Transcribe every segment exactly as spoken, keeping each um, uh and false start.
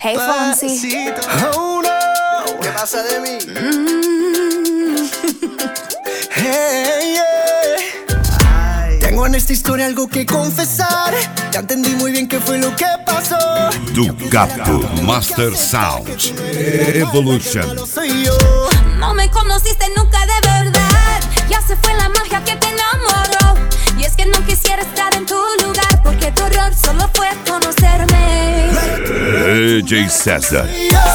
Hey, Fonsi. Oh no, ¿Qué pasa de mí? Mm. hey, yeah. Ay. Tengo en esta historia algo que confesar. Ya entendí muy bien qué fue lo que pasó. Ducato Master Sounds Evolution. No soy yo. No me conociste nunca de verdad. Ya se fue la magia que te enamoró. Y es que no quisiera estar en tu lugar, porque tu error solo fue conocerme. D J César. Soy yo.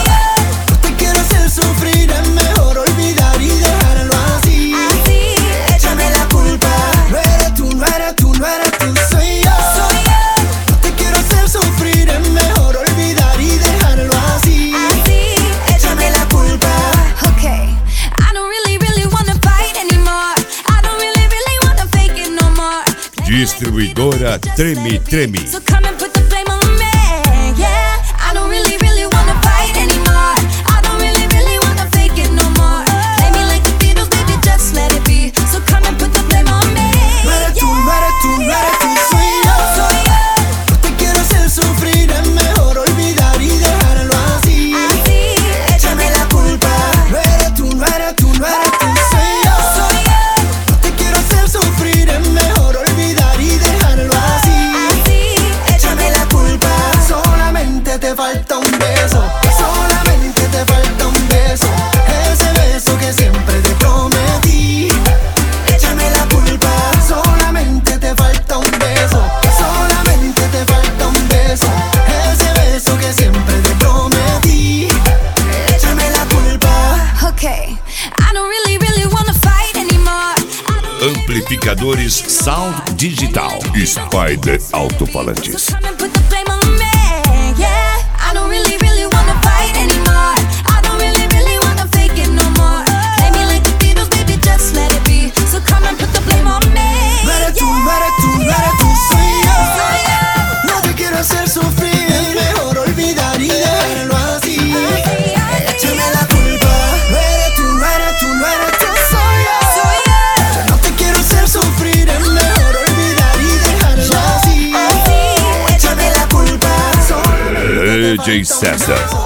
No te quiero hacer sufrir, es mejor olvidar y dejarlo así. Así, Échame la culpa. No eres tú, no eres tú, no eres tú, soy yo. soy yo. No te quiero hacer sufrir, es mejor olvidar y dejarlo así. Así, Échame la culpa. okay. I don't really, really wanna fight anymore. I don't really, really wanna fake it no more. Distribuidora Tremi Tremi. So come and put the blame on me, yeah. I don't really, really wanna fight anymore. I don't really, really wanna fake it no more. Play me like the Beatles, baby, just let it be. So come and put the blame on me, No eres tú, no eres tú, no eres tú, yeah. soy yo. Soy yo. No te quiero hacer sufrir, es mejor olvidar y dejarlo así. Así, Échame la culpa. No eres tú, no eres tú, no eres tú, soy yo. soy yo. No te quiero hacer sufrir, es mejor olvidar y dejarlo así. Así, Échame la culpa. Solamente te falta un beso. Solamente te falta un beso. Ese beso que siempre te prometí. Échame la culpa. Solamente te falta un beso. Solamente te falta un beso. Ese beso que siempre te prometí. Échame la culpa. okay. I don't really, really wanna fight anymore. I don't Amplificadores Sound Digital. Spider Altofalantes. Come and put the blame on me, yeah. I don't really, really wanna fight anymore. I don't really, really wanna fake it no more. Play me like the Beatles, baby, just let it be. So come and put the blame on me, No eres tú, yeah. no eres tú, no eres tú, soy yo. Soy yo. No te quiero hacer sufrir, es mejor olvidar y dejarlo así. Échame la culpa. No eres tú, no eres tú, no eres tú, soy yo. Soy yo. No te quiero hacer sufrir, es mejor olvidar y dejarlo así. Así, Échame la culpa. D J César.